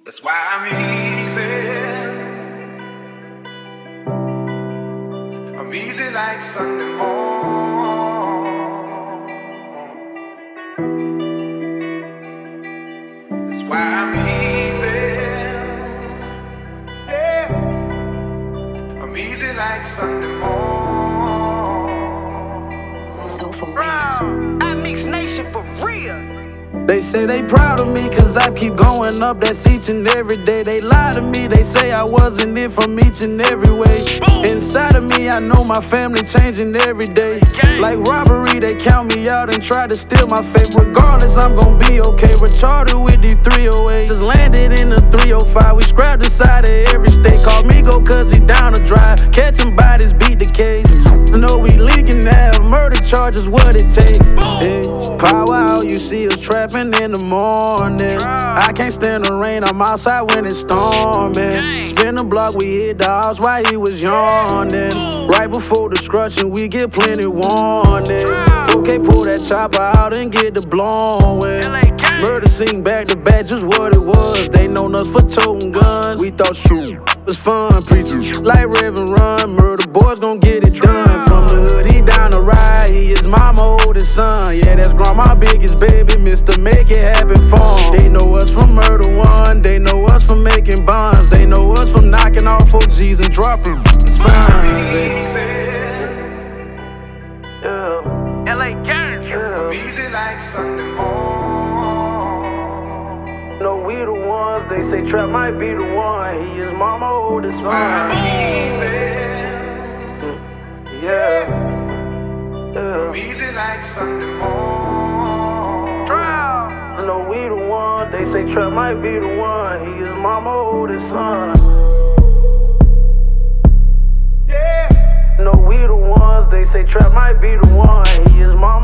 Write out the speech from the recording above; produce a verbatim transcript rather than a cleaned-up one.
That's why I'm easy. I'm easy like Sunday morning. That's why I'm easy. Yeah. I'm easy like Sunday morning. So for real. I mix nation for real. They say they proud of me cause I keep going up, that's each and every day. They lie to me, they say I wasn't it from each and every way. Boom. Inside of me, I know my family changing every day. Gang. Like robbery, they count me out and try to steal my faith. Regardless, I'm gon' be okay. Retarded with these three oh eight. Just landed in a three oh five. We scrapped inside of every state. Call me go cause he down to drive. Catching bodies, beat the case. Know we linking now, murder charges, what it takes. Hey, power out, you see us trapping in the morning. I can't stand the rain, I'm outside when it's storming. Spin the block, we hit the house while he was yawning. Right before destruction, we get plenty warning. four K pull that chopper out and get the blowing. Murder scene back to back, just what it was. They known us for toting guns. We thought shoot was fun, preachers like Reverend Run. Murder boys gon' get it done. From the hood, he down the ride. He is mama oldest son. Yeah, that's grandma biggest baby, Mister Make It Happen for him. They know us from Murder One. They know us from making bonds. They know us from knocking off O Gs and dropping signs. Yeah. L A gang. I'm easy like Sunday morning. No, we the ones. They say Trap might be the one. He is mama oldest son. I'm easy. Yeah. I'm easy like Sunday morning. Drown. No, we the one. They say Trap might be the one. He is mama oldest son. Yeah. No, we the ones. They say Trap might be the one. He is mama.